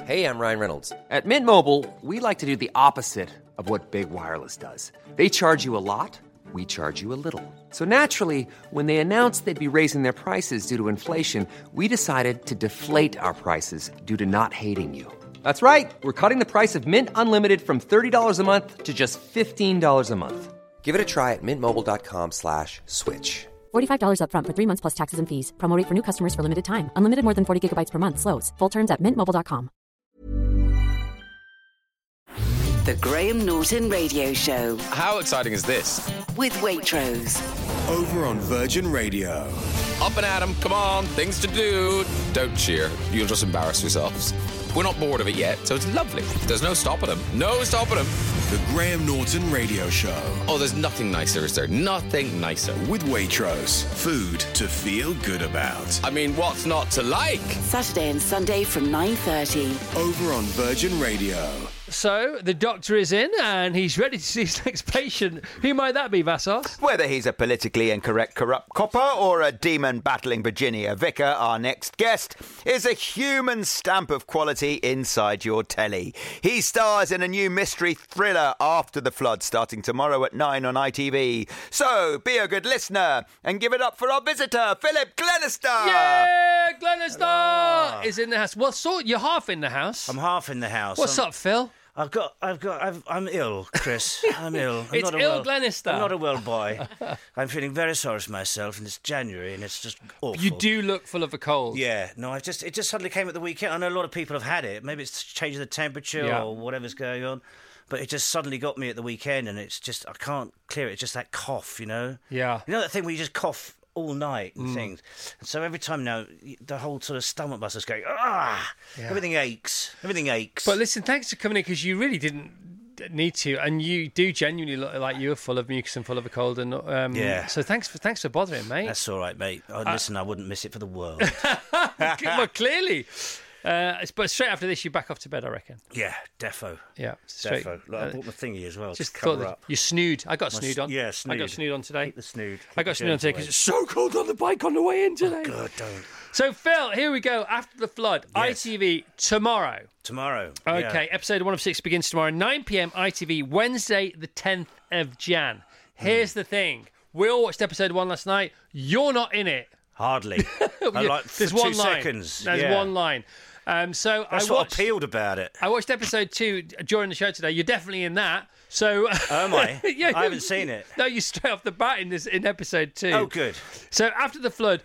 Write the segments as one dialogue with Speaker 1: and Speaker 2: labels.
Speaker 1: Hey, I'm Ryan Reynolds. At Mint Mobile, we like to do the opposite of what Big Wireless does. They charge you a lot, we charge you a little. So naturally, when they announced they'd be raising their prices due to inflation, we decided to deflate our prices due to not hating you. That's right. We're cutting the price of Mint Unlimited from $30 a month to just $15 a month. Give it a try at mintmobile.com/switch.
Speaker 2: $45 up front for 3 months plus taxes and fees. Promo rate for new customers for limited time. Unlimited more than 40 gigabytes per month. Slows full terms at mintmobile.com.
Speaker 3: The Graham Norton Radio Show.
Speaker 4: How exciting is this?
Speaker 3: With Waitrose.
Speaker 5: Over on Virgin Radio.
Speaker 4: Up and at 'em, come on, things to do. Don't cheer, you'll just embarrass yourselves. We're not bored of it yet, so it's lovely. There's no stopping them. No stopping them.
Speaker 5: The Graham Norton Radio Show.
Speaker 4: Oh, there's nothing nicer, is there? Nothing nicer.
Speaker 5: With Waitrose. Food to feel good about.
Speaker 4: I mean, what's not to like?
Speaker 3: Saturday and Sunday from 9:30.
Speaker 5: Over on Virgin Radio.
Speaker 6: So, the doctor is in and he's ready to see his next patient. Who might that be, Vassos?
Speaker 7: Whether he's a politically incorrect corrupt copper or a demon battling Virginia vicar, our next guest is a human stamp of quality inside your telly. He stars in a new mystery thriller, After the Flood, starting tomorrow at 9 on ITV. So, be a good listener and give it up for our visitor, Philip Glenister!
Speaker 6: Yeah, Glenister is in the house. Well, so you're half in the house.
Speaker 8: I'm half in the house.
Speaker 6: What's up, Phil?
Speaker 8: I'm ill, Chris. I'm ill.
Speaker 6: It's ill, Glenister.
Speaker 8: I'm not a well boy. I'm feeling very sorry for myself, and it's January, and it's just awful.
Speaker 6: You do look full of a cold.
Speaker 8: Yeah, no, it just suddenly came at the weekend. I know a lot of people have had it. Maybe it's changing the temperature or whatever's going on. But it just suddenly got me at the weekend, and it's just, I can't clear it. It's just that cough, you know?
Speaker 6: Yeah.
Speaker 8: You know that thing where you just cough all night and things. And so every time now, the whole sort of stomach muscles going, everything aches. Everything aches.
Speaker 6: But listen, thanks for coming in, because you really didn't need to, and you do genuinely look like you were full of mucus and full of a cold. And so thanks for bothering, mate.
Speaker 8: That's all right, mate. Listen, I wouldn't miss it for the world.
Speaker 6: Well, clearly. But straight after this, you're back off to bed, I reckon.
Speaker 8: Yeah, defo.
Speaker 6: Yeah, straight.
Speaker 8: Defo. Look, I bought my thingy as well.
Speaker 6: Just
Speaker 8: to cover
Speaker 6: thought
Speaker 8: up.
Speaker 6: you snood. I got snood on.
Speaker 8: Yeah, snood.
Speaker 6: I got snood on today.
Speaker 8: Keep the snood.
Speaker 6: I got snood on today because it's so cold on the bike on the way in today.
Speaker 8: Oh, God, don't.
Speaker 6: So, Phil, here we go. After the Flood,
Speaker 8: Yes.
Speaker 6: ITV tomorrow.
Speaker 8: Tomorrow.
Speaker 6: Okay,
Speaker 8: yeah.
Speaker 6: episode 1 of 6 begins tomorrow, 9 p.m. ITV, Wednesday, the 10th of Jan. Here's the thing. We all watched episode 1 last night. You're not in it.
Speaker 8: Hardly. Like for
Speaker 6: There's
Speaker 8: 2
Speaker 6: one line.
Speaker 8: seconds.
Speaker 6: There's
Speaker 8: yeah.
Speaker 6: one line. So
Speaker 8: That's
Speaker 6: I
Speaker 8: what
Speaker 6: watched,
Speaker 8: appealed about it.
Speaker 6: I watched episode 2 during the show today. You're definitely in that. So
Speaker 8: Am I?
Speaker 6: Yeah,
Speaker 8: I haven't seen it.
Speaker 6: No, you straight off the bat in episode 2.
Speaker 8: Oh, good.
Speaker 6: So after the flood,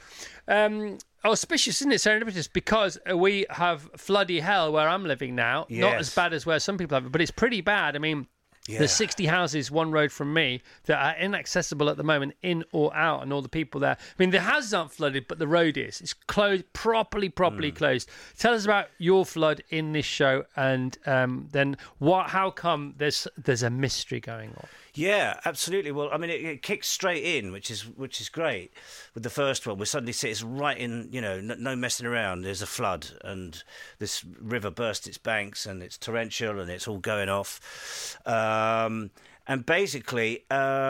Speaker 6: auspicious, isn't it? Serendipitous, because we have floody hell where I'm living now.
Speaker 8: Yes.
Speaker 6: Not as bad as where some people have it, but it's pretty bad. I mean, there's 60 houses one road from me that are inaccessible at the moment, in or out, and all the people there. I mean, the houses aren't flooded, but the road is. It's closed, properly closed. Tell us about your flood in this show, and then how come there's a mystery going on?
Speaker 8: Yeah, absolutely. Well, I mean, it kicks straight in, which is great. With the first one, we suddenly see it's right in, no messing around. There's a flood, and this river burst its banks, and it's torrential, and it's all going off. And basically,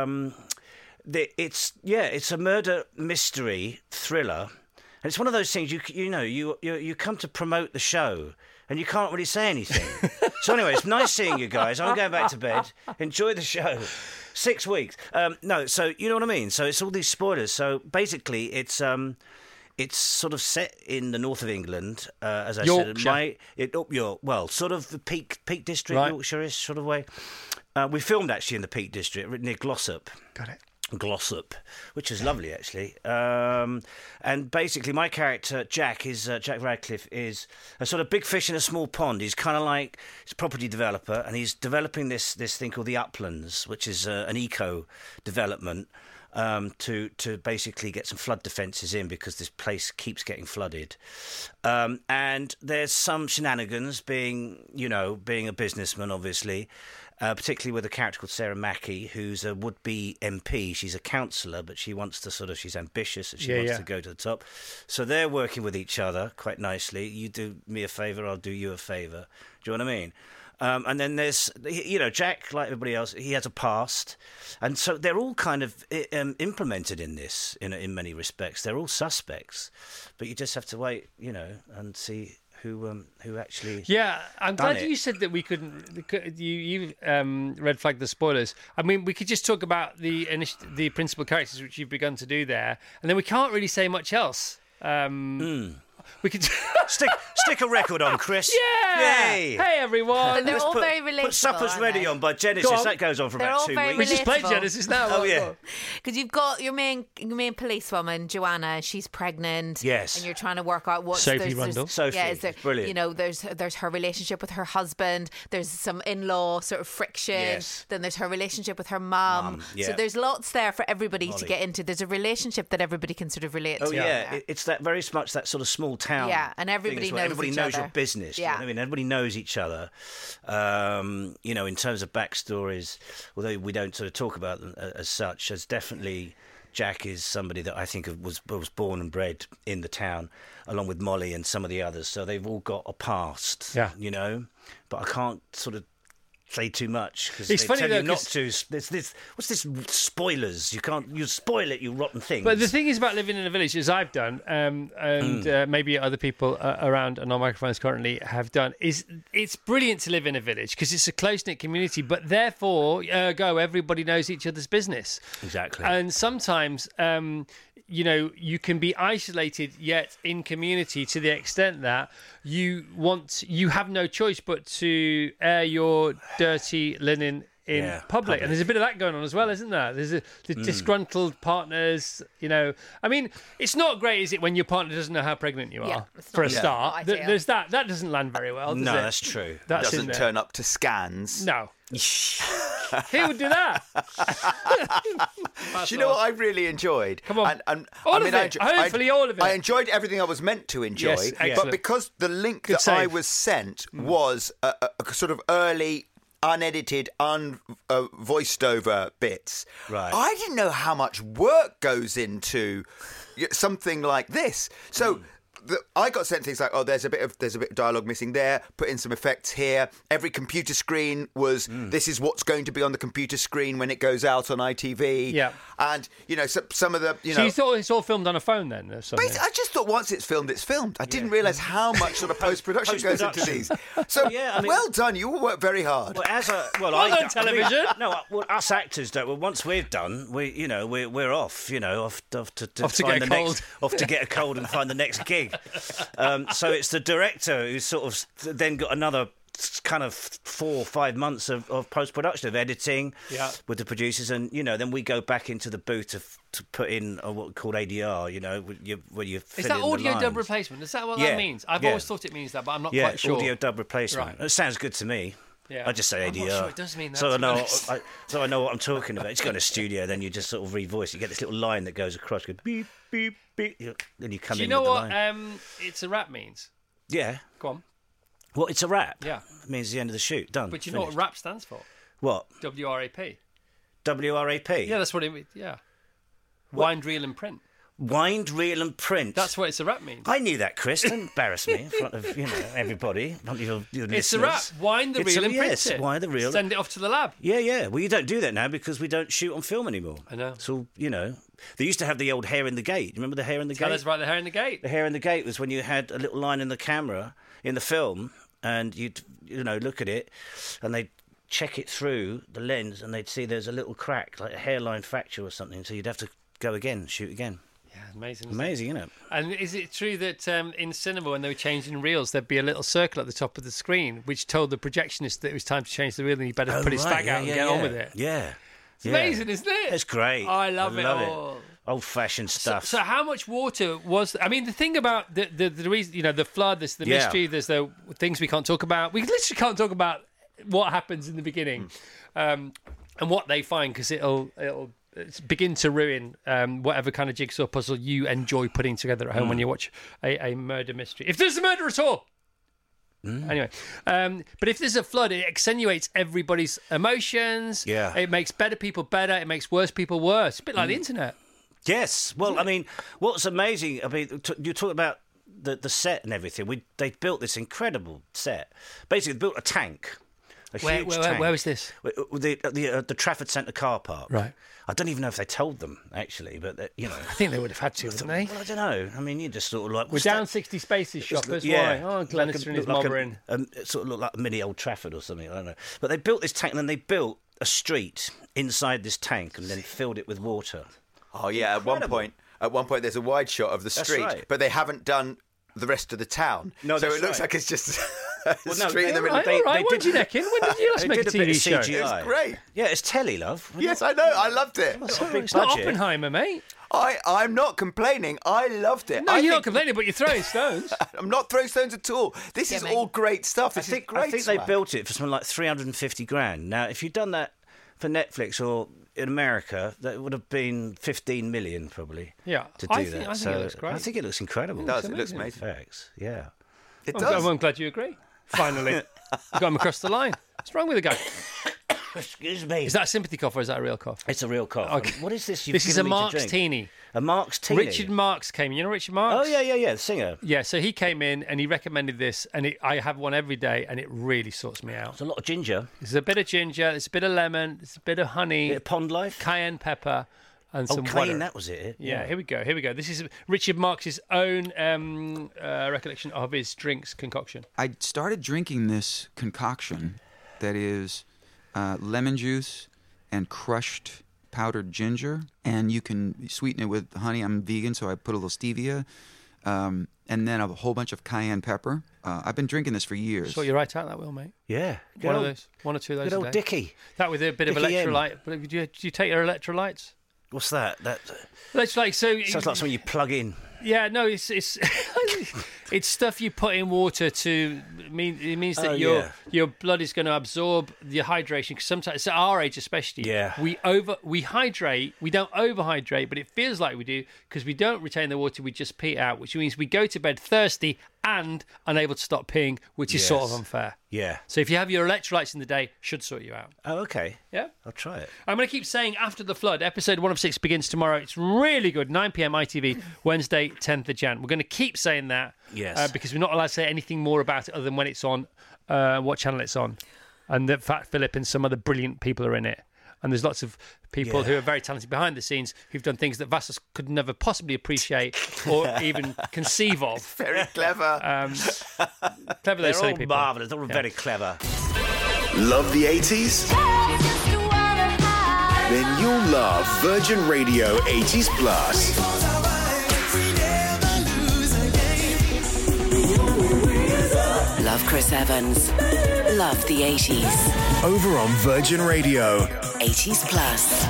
Speaker 8: it's a murder mystery thriller, and it's one of those things you come to promote the show. And you can't really say anything. So anyway, it's nice seeing you guys. I'm going back to bed. Enjoy the show. 6 weeks. So you know what I mean? So it's all these spoilers. So basically, it's sort of set in the north of England, as I
Speaker 6: Yorkshire.
Speaker 8: said. Sort of the Peak District,
Speaker 6: right.
Speaker 8: Yorkshire-ish sort of way. We filmed actually in the Peak District, near Glossop.
Speaker 6: Got it.
Speaker 8: Glossop, which is lovely actually, and basically my character Jack Radcliffe is a sort of big fish in a small pond. He's kind of like he's a property developer, and he's developing this thing called the Uplands, which is an eco development to basically get some flood defences in, because this place keeps getting flooded, and there's some shenanigans being a businessman, obviously. Particularly with a character called Sarah Mackie, who's a would-be MP. She's a councillor, but she wants to she's ambitious and she wants to go to the top. So they're working with each other quite nicely. You do me a favour, I'll do you a favour. Do you know what I mean? And then there's, Jack, like everybody else, he has a past. And so they're all kind of implemented in this in many respects. They're all suspects. But you just have to wait, and see who actually.
Speaker 6: Yeah, I'm
Speaker 8: done
Speaker 6: glad
Speaker 8: it.
Speaker 6: you said that we couldn't. You red flagged the spoilers. I mean, we could just talk about the principal characters, which you've begun to do there, and then we can't really say much else. We could
Speaker 8: Stick a record on, Chris.
Speaker 6: Yeah.
Speaker 8: Yay.
Speaker 6: Hey everyone.
Speaker 9: But they're
Speaker 8: Let's
Speaker 9: all
Speaker 8: put,
Speaker 9: very relatable.
Speaker 8: Put Supper's
Speaker 9: aren't
Speaker 8: Ready
Speaker 9: they?
Speaker 8: on by Genesis.
Speaker 6: Go on.
Speaker 8: That goes on for
Speaker 9: They're
Speaker 8: about
Speaker 9: all
Speaker 8: 2
Speaker 9: very
Speaker 8: weeks.
Speaker 6: We just played
Speaker 9: relatable.
Speaker 6: Genesis now.
Speaker 8: Oh, yeah.
Speaker 9: Because you've got your main policewoman, Joanna. She's pregnant.
Speaker 8: Yes.
Speaker 9: And you're trying to work out what's
Speaker 6: Sophie
Speaker 9: there's-
Speaker 6: Rundle.
Speaker 8: Sophie,
Speaker 9: Yeah, is there,
Speaker 8: brilliant.
Speaker 9: You know, there's her relationship with her husband. There's some in-law sort of friction.
Speaker 8: Yes.
Speaker 9: Then there's her relationship with her mum.
Speaker 8: yeah.
Speaker 9: So there's lots there for everybody to
Speaker 8: Molly.
Speaker 9: get into. There's a relationship that everybody can sort of relate
Speaker 8: Oh
Speaker 9: to.
Speaker 8: yeah, it's that very much that sort of small town.
Speaker 9: Yeah, and everybody
Speaker 8: thing as well.
Speaker 9: knows
Speaker 8: everybody
Speaker 9: each
Speaker 8: knows
Speaker 9: other.
Speaker 8: your business.
Speaker 9: Yeah.
Speaker 8: You know what I mean, everybody knows each other. You know, in terms of backstories, although we don't sort of talk about them as such, as definitely Jack is somebody that I think was born and bred in the town, along with Molly and some of the others. So they've all got a past.
Speaker 6: Yeah.
Speaker 8: You know, but I can't sort of say too much because
Speaker 6: It's
Speaker 8: they
Speaker 6: funny
Speaker 8: tell
Speaker 6: though,
Speaker 8: you not
Speaker 6: 'cause-
Speaker 8: to. There's this. What's this? Spoilers. You can't. You spoil it. You rotten things.
Speaker 6: But the thing is about living in a village, as I've done, and maybe other people around on our microphones currently have done, is it's brilliant to live in a village because it's a close-knit community, but therefore, everybody knows each other's business.
Speaker 8: Exactly.
Speaker 6: And sometimes, you can be isolated yet in community to the extent that you have no choice but to air your dirty linen in public. And there's a bit of that going on as well, isn't there? There's the disgruntled partners, I mean, it's not great, is it, when your partner doesn't know how pregnant you are,
Speaker 9: Yeah, it's
Speaker 6: for a
Speaker 9: not-
Speaker 6: start.
Speaker 9: not ideal.
Speaker 6: There's that doesn't land very well, does
Speaker 8: no,
Speaker 6: it?
Speaker 8: that's true.
Speaker 6: That's in
Speaker 7: Doesn't
Speaker 6: there.
Speaker 7: turn up to scans.
Speaker 6: No. Who would do that?
Speaker 7: Do you know what I really enjoyed?
Speaker 6: Come on.
Speaker 7: And,
Speaker 6: All
Speaker 7: I
Speaker 6: of
Speaker 7: mean,
Speaker 6: it. Hopefully all of it.
Speaker 7: I enjoyed everything I was meant to enjoy.
Speaker 6: Yes,
Speaker 7: but
Speaker 6: excellent.
Speaker 7: because the link
Speaker 6: Good
Speaker 7: that I
Speaker 6: save.
Speaker 7: was sent was a sort of early, unedited, voiced over bits,
Speaker 8: Right.
Speaker 7: I didn't know how much work goes into something like this. So. I got sent things like, there's a bit of dialogue missing there. Put in some effects here. Every computer screen was this is what's going to be on the computer screen when it goes out on ITV.
Speaker 6: Yeah.
Speaker 7: And some of the
Speaker 6: So you thought it's all filmed on a phone then, or something?
Speaker 7: I just thought once it's filmed, it's filmed. I didn't realise how much sort of post-production goes into these. So,
Speaker 8: Yeah, I mean-
Speaker 7: well done. You all work very hard.
Speaker 8: Well,
Speaker 6: Well done, television.
Speaker 8: Us actors don't. Well, once we've done, we're off. Off to
Speaker 6: Off to
Speaker 8: find
Speaker 6: get a
Speaker 8: the
Speaker 6: cold.
Speaker 8: next, off to get a cold and find the next gig. So it's the director who's sort of then got another kind of 4 or 5 months of post-production, of editing with the producers, and then we go back into the booth to put in what we call ADR, where you fill
Speaker 6: Is that
Speaker 8: in the
Speaker 6: audio dub
Speaker 8: lines.
Speaker 6: replacement? Is that what
Speaker 8: Yeah,
Speaker 6: that means? I've
Speaker 8: yeah.
Speaker 6: always thought it means that, but I'm not
Speaker 8: Yeah,
Speaker 6: quite sure.
Speaker 8: audio dub replacement.
Speaker 6: Right.
Speaker 8: It sounds good to me.
Speaker 6: Yeah.
Speaker 8: I just say
Speaker 6: I'm
Speaker 8: ADR.
Speaker 6: not sure it does mean that,
Speaker 8: So
Speaker 6: to
Speaker 8: I
Speaker 6: be
Speaker 8: know,
Speaker 6: honest.
Speaker 8: so I know what I'm talking about. You go in a studio, then you just sort of revoice. You get this little line that goes across, go beep beep beep. Then you come
Speaker 6: Do you
Speaker 8: in
Speaker 6: know
Speaker 8: with
Speaker 6: what
Speaker 8: the line.
Speaker 6: it's a rap means?
Speaker 8: Yeah.
Speaker 6: Go on.
Speaker 8: Well, it's a wrap.
Speaker 6: Yeah.
Speaker 8: It means the end of the shoot. Done.
Speaker 6: But you know what
Speaker 8: Finished.
Speaker 6: rap stands for?
Speaker 8: What?
Speaker 6: WRAP.
Speaker 8: WRAP.
Speaker 6: Yeah, that's what it means. Yeah. Wind, reel, and print.
Speaker 8: Wind, reel, and print.
Speaker 6: That's what it's a rap means.
Speaker 8: I knew that, Chris. Don't embarrass me in front of everybody. In front of your
Speaker 6: It's a
Speaker 8: listeners.
Speaker 6: rap. Wind the
Speaker 8: It's
Speaker 6: reel and print
Speaker 8: yes,
Speaker 6: it.
Speaker 8: wind the reel.
Speaker 6: Send it off to the lab.
Speaker 8: Yeah. Well, you don't do that now because we don't shoot on film anymore.
Speaker 6: I know.
Speaker 8: So, they used to have the old hair in the gate. Remember the hair in the
Speaker 6: Tell
Speaker 8: gate?
Speaker 6: us about the hair in the gate.
Speaker 8: The hair in the gate was when you had a little line in the camera in the film, and you'd look at it, and they'd check it through the lens, and they'd see there's a little crack, like a hairline fracture or something. So you'd have to go again, shoot again.
Speaker 6: Yeah, amazing. Isn't
Speaker 8: Amazing, isn't it?
Speaker 6: it? And is it true that in cinema, when they were changing reels, there'd be a little circle at the top of the screen which told the projectionist that it was time to change the reel and he better put his fag out and get on with it?
Speaker 8: Yeah.
Speaker 6: It's amazing, isn't it?
Speaker 8: It's great.
Speaker 6: I love it all.
Speaker 8: Old-fashioned stuff.
Speaker 6: So how much water was? I mean, the thing about the reason, the flood, there's the
Speaker 8: Yeah.
Speaker 6: mystery, there's the things we can't talk about. We literally can't talk about what happens in the beginning, and what they find because it'll begin to ruin whatever kind of jigsaw puzzle you enjoy putting together at home when you watch a murder mystery. If there's a murder at all. Anyway, but if there's a flood, it accentuates everybody's emotions.
Speaker 8: Yeah.
Speaker 6: It makes better people better. It makes worse people worse. It's a bit like the internet.
Speaker 8: Yes. Well, I mean, what's amazing, you talk about the set and everything. They built this incredible set. Basically, they built a tank Huge tank.
Speaker 6: Where was this?
Speaker 8: The Trafford Centre car park.
Speaker 6: Right.
Speaker 8: I don't even know if they told them, actually, but,
Speaker 6: I think they would have had to, wouldn't they?
Speaker 8: Well, I don't know. I mean, you just sort of like...
Speaker 6: We're down 60 spaces, shoppers. Why? Oh, Glenister and his mob are in.
Speaker 8: It sort of looked like a mini Old Trafford or something. I don't know. But they built this tank, and then they built a street inside this tank and then filled it with water.
Speaker 7: Oh, yeah. At one point, there's a wide shot of the street,
Speaker 8: right.
Speaker 7: but they haven't done the rest of the town.
Speaker 8: No,
Speaker 7: so
Speaker 8: that's
Speaker 7: it looks
Speaker 8: right.
Speaker 7: like it's just
Speaker 8: Well,
Speaker 7: street in the middle.
Speaker 6: All right, when'd you neck in? When did you last
Speaker 8: They
Speaker 6: make a
Speaker 8: did a bit
Speaker 6: TV
Speaker 8: of
Speaker 6: show?
Speaker 8: CGI.
Speaker 7: It's great.
Speaker 8: Yeah, it's telly, love.
Speaker 7: Yes, I know. I loved it.
Speaker 8: It's not a big
Speaker 6: It's not
Speaker 8: budget.
Speaker 6: Oppenheimer, mate.
Speaker 7: I'm not complaining. I loved it.
Speaker 6: No,
Speaker 7: I
Speaker 6: you're not
Speaker 7: think-
Speaker 6: complaining, but you're throwing stones.
Speaker 7: I'm not throwing stones at all. This is
Speaker 9: mate.
Speaker 7: all great stuff. This is great.
Speaker 8: I think they
Speaker 7: swag.
Speaker 8: built it for something like 350 grand. Now, if you'd done that for Netflix or in America, that would have been 15 million probably.
Speaker 6: Yeah,
Speaker 8: to do
Speaker 6: I
Speaker 8: that.
Speaker 6: think it looks great.
Speaker 8: I think it looks incredible.
Speaker 7: It does. It looks amazing.
Speaker 8: Facts, yeah.
Speaker 7: It
Speaker 6: I'm
Speaker 7: does.
Speaker 6: glad you agree. Finally, you got him across the line. What's wrong with the guy?
Speaker 8: Excuse me.
Speaker 6: Is that a sympathy cough or is that a real cough?
Speaker 8: It's a real cough.
Speaker 6: Okay.
Speaker 8: What is this? You've
Speaker 6: This is a
Speaker 8: given me to
Speaker 6: Marks
Speaker 8: drink?
Speaker 6: Teeny.
Speaker 8: A Marks Teeny.
Speaker 6: Richard Marks came in. You know Richard Marks?
Speaker 8: Oh yeah, the singer.
Speaker 6: Yeah, so he came in and he recommended this, and I have one every day, and it really sorts me out.
Speaker 8: There's a lot of ginger.
Speaker 6: There's a bit of ginger, there's a bit of lemon, there's a bit of honey,
Speaker 8: Bit of Pond Life.
Speaker 6: cayenne pepper, and some
Speaker 8: Cayenne,
Speaker 6: water.
Speaker 8: that was it.
Speaker 6: Yeah, here we go. This is Richard Marks' own recollection of his drinks concoction.
Speaker 10: I started drinking this concoction that is lemon juice and crushed powdered ginger, and you can sweeten it with honey. I'm vegan, so I put a little stevia, and then a whole bunch of cayenne pepper. I've been drinking this for years.
Speaker 6: So you write out that will, mate.
Speaker 8: Yeah.
Speaker 6: One of those, one or two of those.
Speaker 8: Good old
Speaker 6: a day.
Speaker 8: Dickie.
Speaker 6: That with a bit of
Speaker 8: Dickie M.
Speaker 6: electrolyte. But do you take your electrolytes?
Speaker 8: What's that? That
Speaker 6: Electrolyte. So
Speaker 8: sounds like something you plug in.
Speaker 6: Yeah, no, it's it's stuff you put in water to mean. It means that your blood is going to absorb the hydration. Because sometimes, at our age especially, we hydrate. We don't overhydrate, but it feels like we do because we don't retain the water. We just pee it out, which means we go to bed thirsty and unable to stop peeing, which is sort of unfair.
Speaker 8: Yeah.
Speaker 6: So if you have your electrolytes in the day, should sort you out.
Speaker 8: Oh, okay.
Speaker 6: Yeah.
Speaker 8: I'll try it.
Speaker 6: I'm going to keep saying After the Flood, episode 1 of 6 begins tomorrow. It's really good, 9 p.m. ITV, Wednesday, 10th of Jan. We're going to keep saying that because we're not allowed to say anything more about it other than when it's on, what channel it's on. And that Fat Philip and some other brilliant people are in it. And there's lots of people who are very talented behind the scenes who've done things that Vassos could never possibly appreciate or even conceive of.
Speaker 7: Very clever.
Speaker 6: Clever, those silly
Speaker 8: all
Speaker 6: people.
Speaker 8: marvellous. They're all very clever.
Speaker 5: Love the 80s? Then you'll love Virgin Radio 80s Plus.
Speaker 3: Love Chris Evans. Love the 80s.
Speaker 5: Over on Virgin Radio.
Speaker 3: 80s Plus.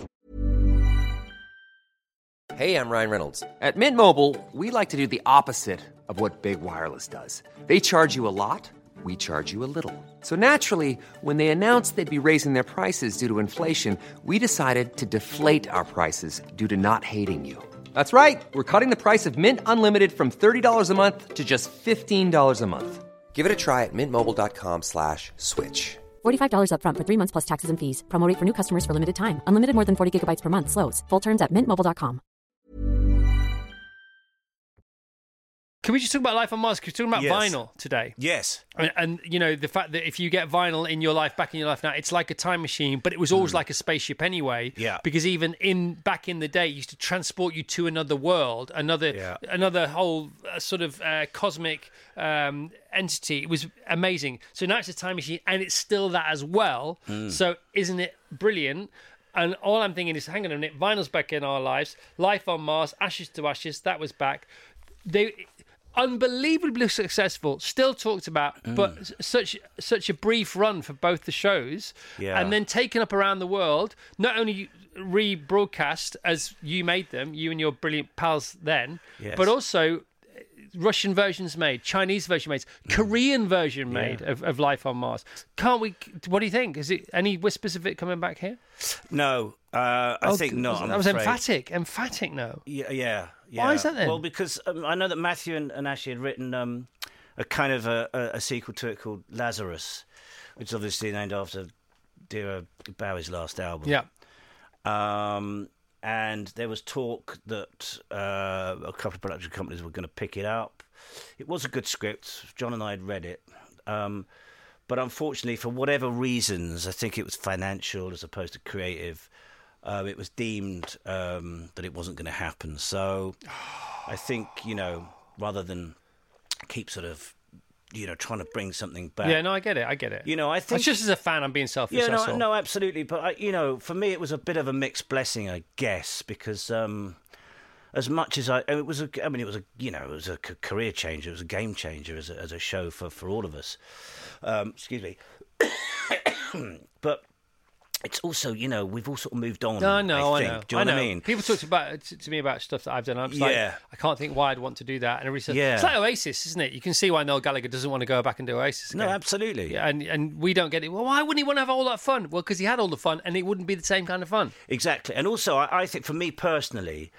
Speaker 1: Hey, I'm Ryan Reynolds. At Mint Mobile, we like to do the opposite of what Big Wireless does. They charge you a lot, we charge you a little. So naturally, when they announced they'd be raising their prices due to inflation, we decided to deflate our prices due to not hating you. That's right. We're cutting the price of Mint Unlimited from $30 a month to just $15 a month. Give it a try at mintmobile.com/switch.
Speaker 2: $45 up front for 3 months plus taxes and fees. Promo rate for new customers for limited time. Unlimited more than 40 gigabytes per month. Slows full terms at mintmobile.com.
Speaker 6: Can we just talk about life on Mars? Because we're talking about
Speaker 8: Yes.
Speaker 6: vinyl today.
Speaker 8: Yes.
Speaker 6: And, you know, the fact that if you get vinyl in your life, back in your life now, it's like a time machine, but it was always like a spaceship anyway.
Speaker 8: Yeah.
Speaker 6: Because even back in the day, it used to transport you to another world, another whole sort of cosmic entity. It was amazing. So now it's a time machine, and it's still that as well. So isn't it brilliant? And all I'm thinking is, hang on a minute, vinyl's back in our lives. Life on Mars, Ashes to Ashes, that was back. They unbelievably successful, still talked about, but such a brief run for both the shows, and then taken up around the world. Not only rebroadcast as you made them, you and your brilliant pals then, but also Russian versions made, Chinese version made, Korean version made of Life on Mars. Can't we? What do you think? Is it any whispers of it coming back here?
Speaker 8: No, I think not.
Speaker 6: That was
Speaker 8: I'm afraid.
Speaker 6: emphatic. No.
Speaker 8: Yeah.
Speaker 6: Why is that then?
Speaker 8: Well, because I know that Matthew and Ashley had written a kind of a sequel to it called Lazarus, which is obviously named after Dear Bowie's last album.
Speaker 6: Yeah.
Speaker 8: And there was talk that a couple of production companies were going to pick it up. It was a good script. John and I had read it. But unfortunately, for whatever reasons, I think it was financial as opposed to creative, it was deemed that it wasn't going to happen. So I think, rather than keep sort of, trying to bring something back.
Speaker 6: Yeah, no, I get it. I think... It's just as a fan, I'm being selfish.
Speaker 8: Yeah,
Speaker 6: that's all.
Speaker 8: no, absolutely. But, for me, it was a bit of a mixed blessing, I guess, because... as much as it was a career changer, it was a game changer as a show for all of us. Excuse me. But it's also, we've all sort of moved on.
Speaker 6: I know.
Speaker 8: Do you know what I mean?
Speaker 6: People talk to me about stuff that I've done. I'm just like, I can't think why I'd want to do that. And everybody says, it's like Oasis, isn't it? You can see why Noel Gallagher doesn't want to go back and do Oasis again.
Speaker 8: No, absolutely.
Speaker 6: Yeah, and we don't get it. Well, why wouldn't he want to have all that fun? Well, because he had all the fun, and it wouldn't be the same kind of fun.
Speaker 8: Exactly. And also, I think for me personally...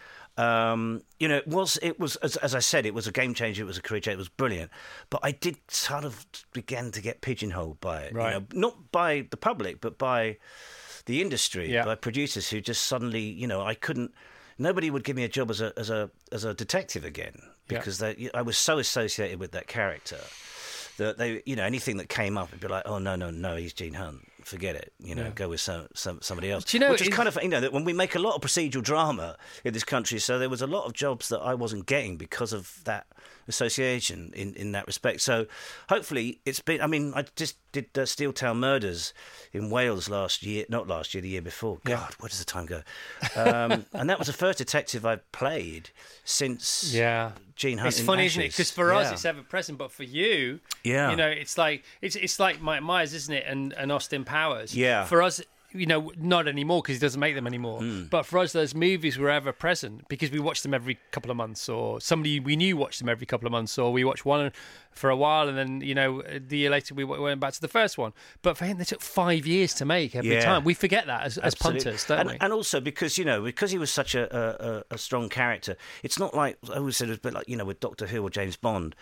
Speaker 8: it was as I said, it was a game changer. It was a career changer. It was brilliant, but I did sort of begin to get pigeonholed by it.
Speaker 6: Right.
Speaker 8: Not by the public, but by the industry, by producers who just suddenly, I couldn't. Nobody would give me a job as a detective again because I was so associated with that character that they, anything that came up, it'd be like, oh no, he's Gene Hunt. Forget it, go with somebody else.
Speaker 6: Do you know,
Speaker 8: which is kind of, that when we make a lot of procedural drama in this country, so there was a lot of jobs that I wasn't getting because of that association in that respect. So hopefully it's been, I just did Steeltown Murders in Wales the year before. God, where does the time go? And that was the first detective I've played since Gene Hunt.
Speaker 6: It's funny, isn't it? Because for us it's ever present, but for you, it's like Mike Myers, isn't it? And Austin Powers.
Speaker 8: Yeah.
Speaker 6: For us, not anymore because he doesn't make them anymore. But for us, those movies were ever present because we watched them every couple of months, or somebody we knew watched them every couple of months, or we watched one for a while and then, the year later we went back to the first one. But for him, they took 5 years to make every time. We forget that as punters, don't we?
Speaker 8: And also because he was such a strong character, it's not like, I always said, it was a bit like, with Doctor Who or James Bond.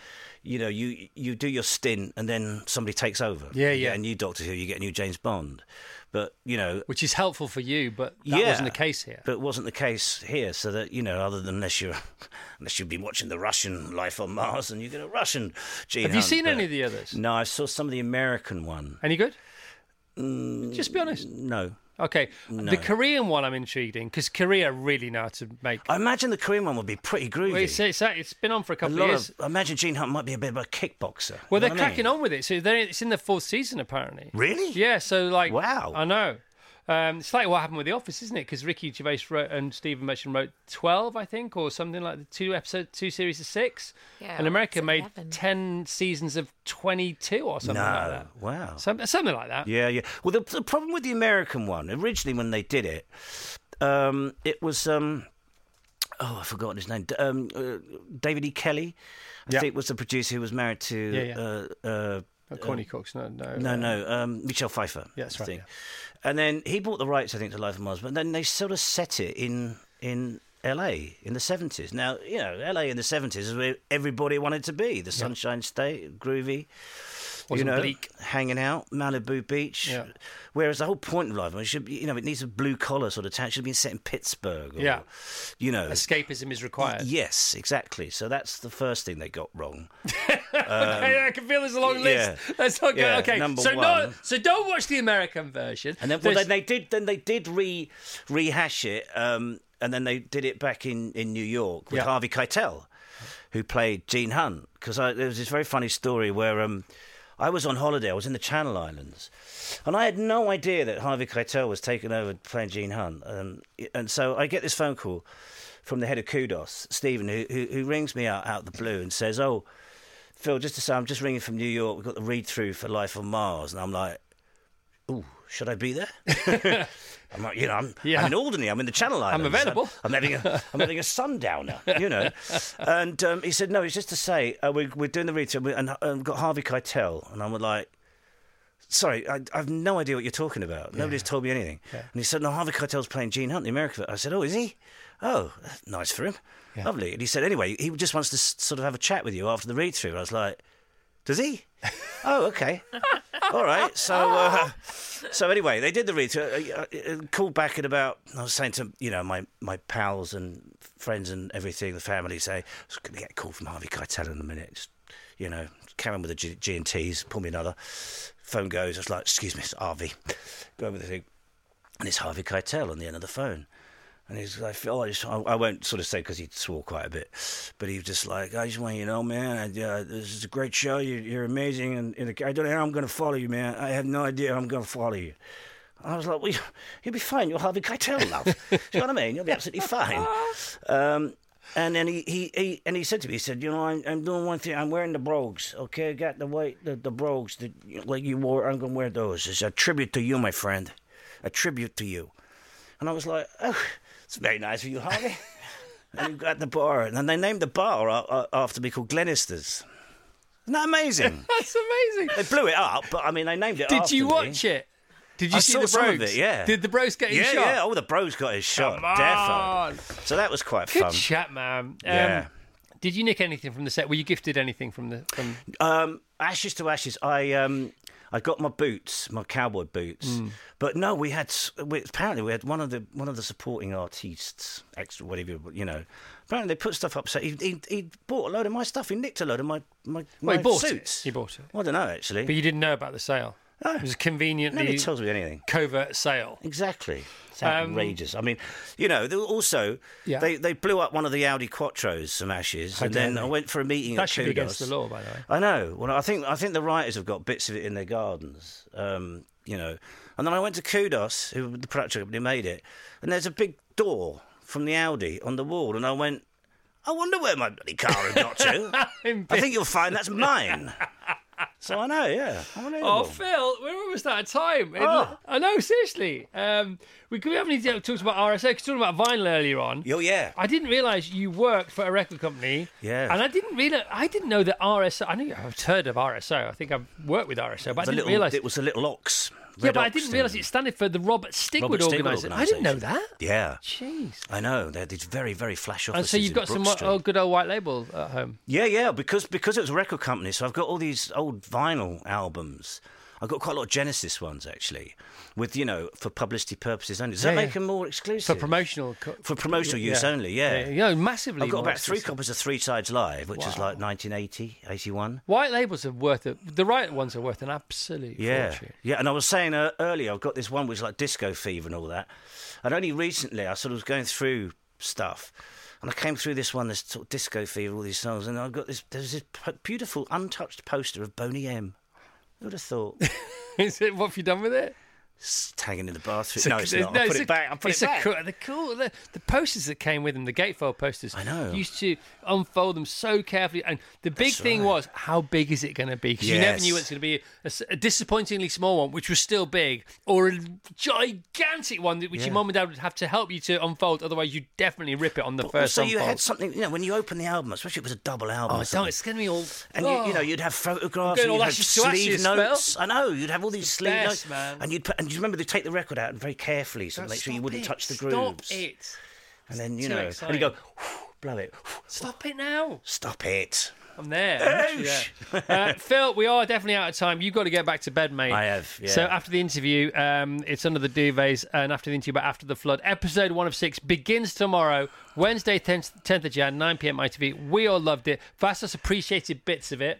Speaker 8: You do your stint and then somebody takes over.
Speaker 6: Yeah.
Speaker 8: You get a new Doctor Who, you get a new James Bond. But,
Speaker 6: which is helpful for you, but that wasn't the case here.
Speaker 8: But it wasn't the case here, so that, other than unless you've been watching the Russian Life on Mars and you get a Russian Gene Hunt.
Speaker 6: Have you seen any of the others?
Speaker 8: No, I saw some of the American one.
Speaker 6: Any good? Just be honest.
Speaker 8: No.
Speaker 6: Okay,
Speaker 8: No.
Speaker 6: The Korean one I'm intrigued in because Korea really know how to make.
Speaker 8: I imagine the Korean one would be pretty groovy.
Speaker 6: Well, it's been on for a couple of years.
Speaker 8: I imagine Gene Hunt might be a bit of a kickboxer.
Speaker 6: Well, they're cracking on with it. So it's in the 4th season apparently.
Speaker 8: Really?
Speaker 6: Yeah. So
Speaker 8: wow.
Speaker 6: I know. It's like what happened with The Office, isn't it? Because Ricky Gervais wrote and Stephen Merchant wrote 12, I think, or something like the 2 series of 6.
Speaker 9: Yeah,
Speaker 6: and America made
Speaker 9: 11.
Speaker 6: 10 seasons of 22 or something like that.
Speaker 8: Wow.
Speaker 6: Something like that.
Speaker 8: Yeah. Well, the problem with the American one, originally when they did it, it was... I've forgotten his name. David E. Kelly, I think, was the producer who was married to...
Speaker 6: Corny Cox, no.
Speaker 8: Michelle Pfeiffer.
Speaker 6: Yeah, that's right.
Speaker 8: Yeah. And then he bought the rights, I think, to Life on Mars, but then they sort of set it in LA in the 70s. Now, LA in the 70s is where everybody wanted to be. The Sunshine State, groovy.
Speaker 6: Wasn't bleak.
Speaker 8: Hanging out, Malibu Beach.
Speaker 6: Yeah.
Speaker 8: Whereas the whole point of Life on Mars should be, it needs a blue collar sort of town. It should have been set in Pittsburgh. Or,
Speaker 6: escapism is required.
Speaker 8: Yes, exactly. So that's the first thing they got wrong.
Speaker 6: I can feel there's a long list. Let's not go. Okay,
Speaker 8: number one.
Speaker 6: So don't watch the American version.
Speaker 8: And then, they did rehash it, and then they did it back in New York with Harvey Keitel, who played Gene Hunt. Because there was this very funny story where I was on holiday. I was in the Channel Islands, and I had no idea that Harvey Keitel was taking over playing Gene Hunt. And so I get this phone call from the head of Kudos, Stephen, who rings me out the blue and says, "Oh, Phil, just to say, I'm just ringing from New York. We've got the read-through for Life on Mars." And I'm like, "Ooh, should I be there?" I'm like, I'm in Alderney. I'm in the Channel Islands.
Speaker 6: I'm available.
Speaker 8: I'm having a sundowner, And he said, "No, it's just to say we're doing the read-through, and we've got Harvey Keitel." And I'm like, "Sorry, I have no idea what you're talking about. Nobody's told me anything." Yeah. And he said, "No, Harvey Keitel's playing Gene Hunt, the American." I said, "Oh, is he? Oh, that's nice for him. Yeah. Lovely." And he said, "Anyway, he just wants to sort of have a chat with you after the read-through." I was like, "Does he?" "Oh, okay." All right. So anyway, they did the read-through. Called back at about, I was saying to, my pals and friends and everything, the family, say, "I was going to get a call from Harvey Keitel in a minute. Just, you know, carry on with the G&Ts, pull me another. Phone goes, I was like, excuse me, it's Harvey. Go over the thing. And it's Harvey Keitel on the end of the phone. And he's like, Phil, I won't sort of say because he swore quite a bit, but he was just like, I just want you to know, man, this is a great show. You're amazing. And I don't know how I'm going to follow you, man. I have no idea how I'm going to follow you. I was like, well, you'll be fine. You're Harvey Keitel, love. Do you know what I mean? You'll be absolutely fine. And then he said to me, he said, you know, I'm doing one thing. I'm wearing the brogues, okay? I got the brogues that like you wore. I'm going to wear those. It's a tribute to you, my friend. A tribute to you. And I was like, oh, it's very nice of you, Harvey. And he got the bar. And then they named the bar after me called Glenister's. Isn't that amazing?
Speaker 6: That's amazing.
Speaker 8: They blew it up, but I mean, they named it after me.
Speaker 6: Did you watch it? Did you see the
Speaker 8: some
Speaker 6: bros?
Speaker 8: of it, yeah.
Speaker 6: Did the bros get his shot?
Speaker 8: Yeah, the bros got his shot.
Speaker 6: Come on.
Speaker 8: Definitely. So that was quite
Speaker 6: Good
Speaker 8: fun.
Speaker 6: chat, man.
Speaker 8: Yeah.
Speaker 6: Did you nick anything from the set? Were you gifted anything from the?
Speaker 8: Ashes to ashes. I got my boots, my cowboy boots. But no, apparently we had one of the supporting artists, extra whatever, you know. Apparently they put stuff up. So he bought a load of my stuff. He nicked a load of my
Speaker 6: Well, he bought
Speaker 8: suits.
Speaker 6: it. He bought it.
Speaker 8: Well, I don't know actually.
Speaker 6: But you didn't know about the sale.
Speaker 8: No.
Speaker 6: It was a conveniently
Speaker 8: Nobody tells me anything.
Speaker 6: Covert sale.
Speaker 8: Exactly. It's outrageous. I mean, you know, they blew up one of the Audi Quattros, some Ashes, and then I went for a meeting
Speaker 6: That
Speaker 8: at
Speaker 6: should be
Speaker 8: Kudos.
Speaker 6: against the law, by the way.
Speaker 8: I know. Well, I think the writers have got bits of it in their gardens, you know. And then I went to Kudos, who the production company made it, and there's a big door from the Audi on the wall, and I went, I wonder where my bloody car had got to. I think you'll find that's mine. So I know, yeah.
Speaker 6: Oh, Phil, we're almost out of time. I know, seriously. We haven't even talked about RSO, because talking about vinyl earlier on.
Speaker 8: Oh, yeah.
Speaker 6: I didn't realise you worked for a record company.
Speaker 8: Yeah.
Speaker 6: And I didn't know that RSO, I've heard of RSO. I think I've worked with RSO, but I didn't realise.
Speaker 8: It was a little ox.
Speaker 6: Yeah, but I didn't realise it standed for the Robert Stigwood organisation. I didn't know that.
Speaker 8: Yeah.
Speaker 6: Jeez.
Speaker 8: I know. They're these very, very flash offices.
Speaker 6: And so you've got some good old white label at home.
Speaker 8: Yeah, because it was a record company, so I've got all these old vinyl albums. I've got quite a lot of Genesis ones, actually, with, you know, for publicity purposes only. Does that make them more exclusive?
Speaker 6: For promotional
Speaker 8: use only, yeah.
Speaker 6: Yeah, massively.
Speaker 8: I've got about 3 copies of Three Sides Live, which is like 1980, 81.
Speaker 6: White labels are worth it. The right ones are worth an absolute fortune.
Speaker 8: Yeah, and I was saying earlier, I've got this one which is like Disco Fever and all that. And only recently I sort of was going through stuff. And I came through this one, this sort of Disco Fever, all these songs, and I've got there's this beautiful untouched poster of Boney M. Who would have thought?
Speaker 6: What have you done with it?
Speaker 8: It's hanging in the bathroom. No, it's not. I put it back.
Speaker 6: The posters that came with them, the gatefold posters.
Speaker 8: I know.
Speaker 6: Used to unfold them so carefully, and the big thing was, how big is it going to be? Because you never knew it's going to be a disappointingly small one, which was still big, or a gigantic one which your mum and dad would have to help you to unfold. Otherwise, you'd definitely rip it on the first.
Speaker 8: So
Speaker 6: unfold.
Speaker 8: you had something, you know, when you open the album, especially if it was a double album.
Speaker 6: Oh, don't! It's going to be all.
Speaker 8: And you know, you'd have photographs. And you'd have sleeve notes. I know. You'd have all these sleeve notes,
Speaker 6: man.
Speaker 8: And you remember they take the record out very carefully, so make sure you wouldn't touch the grooves.
Speaker 6: Stop it.
Speaker 8: And then, you know, and you go, blow it.
Speaker 6: Stop it now.
Speaker 8: Stop it.
Speaker 6: I'm there. Phil, we are definitely out of time. You've got to get back to bed, mate.
Speaker 8: I have, yeah.
Speaker 6: So after the interview, it's Under the Duvets, and after the interview about After the Flood, episode 1 of 6 begins tomorrow, Wednesday, 10th of Jan, 9 p.m. ITV. We all loved it. Vassos appreciated bits of it.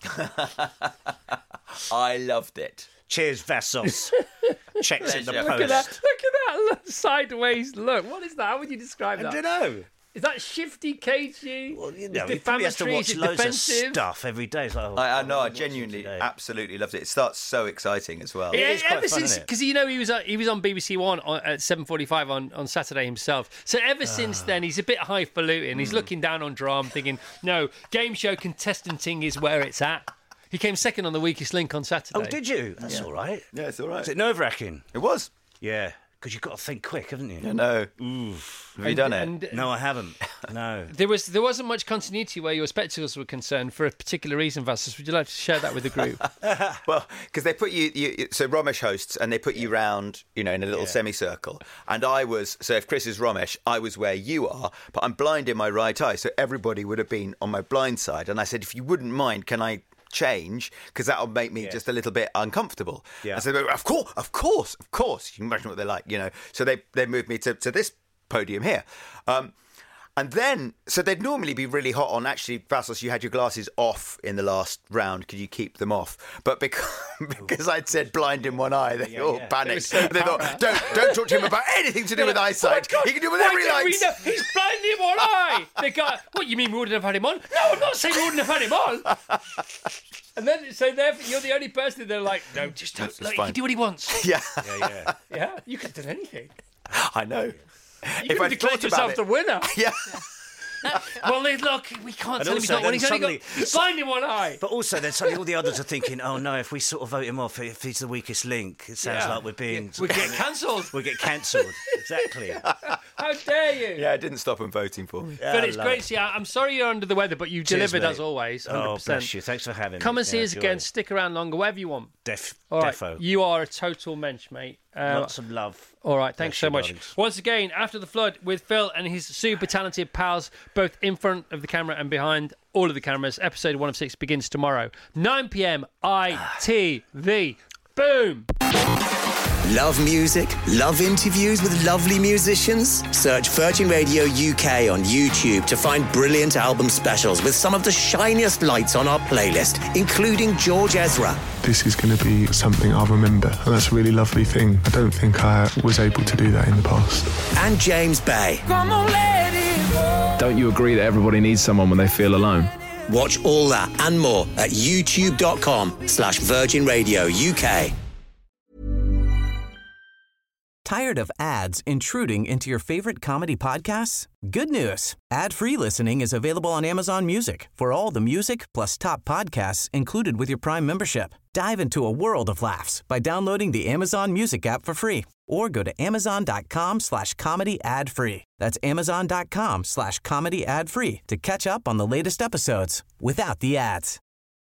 Speaker 7: I loved it.
Speaker 8: Cheers, Vassos. Checks in the post.
Speaker 6: Look at that sideways look. What is that? How would you describe that?
Speaker 8: I don't know.
Speaker 6: Is that shifty, cagey?
Speaker 8: Well, you know, he probably has to watch loads of stuff every day. It's like,
Speaker 7: I know. I genuinely, absolutely loved it. It starts so exciting as well.
Speaker 8: It is quite fun,
Speaker 6: because you know he was on BBC One at 7:45 on Saturday himself. So ever since then, he's a bit highfalutin. He's looking down on drum, thinking, "No, game show contestanting is where it's at." He came second on The Weakest Link on Saturday.
Speaker 8: Oh, did you? That's all right.
Speaker 7: Yeah, it's all right.
Speaker 8: Was it nerve-wracking?
Speaker 7: It was.
Speaker 8: Yeah, because you've got to think quick, haven't you?
Speaker 7: Yeah, no. Have you done it?
Speaker 8: No, I haven't. No.
Speaker 6: There wasn't much continuity where your spectacles were concerned for a particular reason, Vassos. Would you like to share that with the group?
Speaker 7: Well, because they put you so Romesh hosts, and they put you round, you know, in a little semicircle. And so if Chris is Romesh, I was where you are, but I'm blind in my right eye, so everybody would have been on my blind side. And I said, if you wouldn't mind, can I change, because that'll make me just a little bit uncomfortable. I said, of course. You can imagine what they're like, you know. So they moved me to this podium here. And then, so they'd normally be really hot on, actually, Vassos, you had your glasses off in the last round. Could you keep them off? But because I'd said blind in one eye, they all panicked. They thought, don't talk to him about anything to do with eyesight. He can do whatever he likes.
Speaker 6: He's blind in one eye. They go, what, you mean we wouldn't have had him on? No, I'm not saying we wouldn't have had him on. And then, so therefore, you're the only person they're like, no, just don't. Like, he can do what he wants.
Speaker 7: Yeah.
Speaker 6: Yeah, you could have done anything.
Speaker 7: I know.
Speaker 6: You could have declared yourself the winner.
Speaker 7: Yeah.
Speaker 6: Well, look, we can't
Speaker 8: And
Speaker 6: tell him he's not winning. He's blind in one eye.
Speaker 8: But also, then suddenly all the others are thinking, oh no, if we sort of vote him off, if he's the weakest link, it sounds like we're being...
Speaker 6: We get cancelled.
Speaker 8: We get cancelled, exactly.
Speaker 6: How dare you?
Speaker 7: Yeah, it didn't stop him voting for me.
Speaker 6: But it's great. See, I'm sorry you're under the weather, but you delivered
Speaker 8: mate.
Speaker 6: as always, 100%.
Speaker 8: Oh, bless you. Thanks for having me.
Speaker 6: Come and see us
Speaker 8: enjoy.
Speaker 6: again. Stick around longer, whatever you want. All right.
Speaker 8: Defo.
Speaker 6: You are a total mensch, mate.
Speaker 8: Lots of love.
Speaker 6: All right, thanks so much.
Speaker 8: darlings.
Speaker 6: Once again, After the Flood with Phil and his super talented pals, both in front of the camera and behind all of the cameras. Episode 1 of 6 begins tomorrow, 9 p.m. ITV. Boom!
Speaker 11: Love music? Love interviews with lovely musicians? Search Virgin Radio UK on YouTube to find brilliant album specials with some of the shiniest lights on our playlist, including George Ezra.
Speaker 12: This is going to be something I'll remember, and that's a really lovely thing. I don't think I was able to do that in the past.
Speaker 11: And James Bay.
Speaker 13: Don't you agree that everybody needs someone when they feel alone?
Speaker 11: Watch all that and more at youtube.com/Virgin Radio UK.
Speaker 14: Tired of ads intruding into your favorite comedy podcasts? Good news. Ad-free listening is available on Amazon Music for all the music plus top podcasts included with your Prime membership. Dive into a world of laughs by downloading the Amazon Music app for free or go to amazon.com/comedy ad-free. That's amazon.com/comedy ad-free to catch up on the latest episodes without the ads.